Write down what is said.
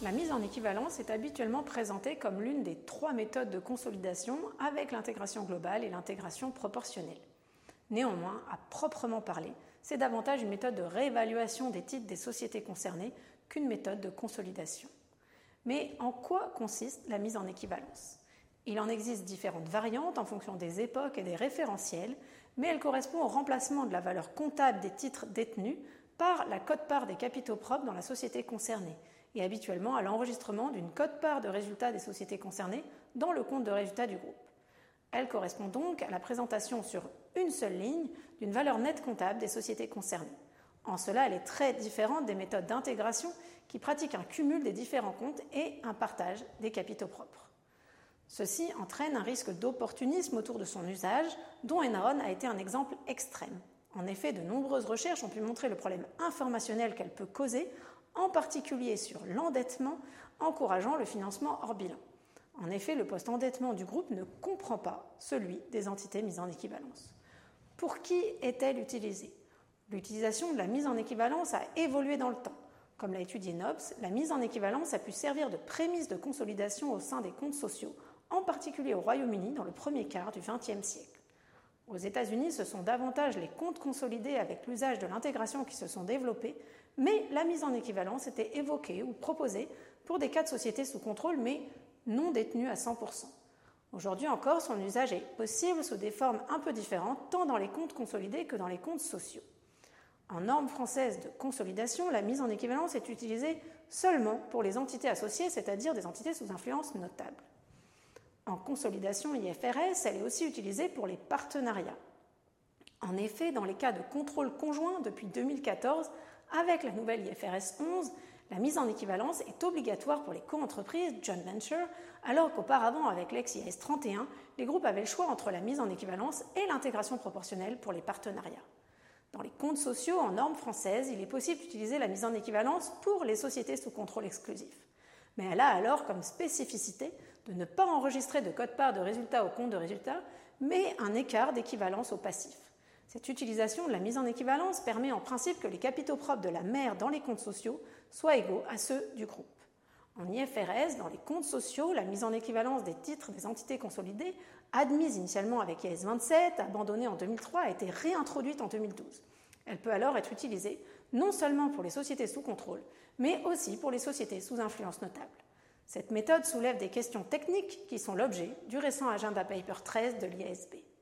La mise en équivalence est habituellement présentée comme l'une des 3 méthodes de consolidation avec l'intégration globale et l'intégration proportionnelle. Néanmoins, à proprement parler, c'est davantage une méthode de réévaluation des titres des sociétés concernées qu'une méthode de consolidation. Mais en quoi consiste la mise en équivalence ? Il en existe différentes variantes en fonction des époques et des référentiels, mais elle correspond au remplacement de la valeur comptable des titres détenus par la quote-part des capitaux propres dans la société concernée, et habituellement à l'enregistrement d'une quote-part de résultats des sociétés concernées dans le compte de résultats du groupe. Elle correspond donc à la présentation sur une seule ligne d'une valeur nette comptable des sociétés concernées. En cela, elle est très différente des méthodes d'intégration qui pratiquent un cumul des différents comptes et un partage des capitaux propres. Ceci entraîne un risque d'opportunisme autour de son usage, dont Enron a été un exemple extrême. En effet, de nombreuses recherches ont pu montrer le problème informationnel qu'elle peut causer, en particulier sur l'endettement, encourageant le financement hors bilan. En effet, le post-endettement du groupe ne comprend pas celui des entités mises en équivalence. Pour qui est-elle utilisée ? L'utilisation de la mise en équivalence a évolué dans le temps. Comme l'a étudié Nobs, la mise en équivalence a pu servir de prémisse de consolidation au sein des comptes sociaux, en particulier au Royaume-Uni dans le premier quart du XXe siècle. Aux États-Unis, ce sont davantage les comptes consolidés avec l'usage de l'intégration qui se sont développés, mais la mise en équivalence était évoquée ou proposée pour des cas de sociétés sous contrôle, mais non détenues à 100%. Aujourd'hui encore, son usage est possible sous des formes un peu différentes, tant dans les comptes consolidés que dans les comptes sociaux. En norme française de consolidation, la mise en équivalence est utilisée seulement pour les entités associées, c'est-à-dire des entités sous influence notable. En consolidation IFRS, elle est aussi utilisée pour les partenariats. En effet, dans les cas de contrôle conjoint depuis 2014, avec la nouvelle IFRS 11, la mise en équivalence est obligatoire pour les co-entreprises joint venture, alors qu'auparavant, avec l'ex-IAS 31, les groupes avaient le choix entre la mise en équivalence et l'intégration proportionnelle pour les partenariats. Dans les comptes sociaux, en norme française, il est possible d'utiliser la mise en équivalence pour les sociétés sous contrôle exclusif. Mais elle a alors comme spécificité de ne pas enregistrer de quote-part de résultats au compte de résultats, mais un écart d'équivalence au passif. Cette utilisation de la mise en équivalence permet en principe que les capitaux propres de la mère dans les comptes sociaux soient égaux à ceux du groupe. En IFRS, dans les comptes sociaux, la mise en équivalence des titres des entités consolidées, admise initialement avec IAS 27, abandonnée en 2003, a été réintroduite en 2012. Elle peut alors être utilisée non seulement pour les sociétés sous contrôle, mais aussi pour les sociétés sous influence notable. Cette méthode soulève des questions techniques qui sont l'objet du récent Agenda Paper 13 de l'IASB.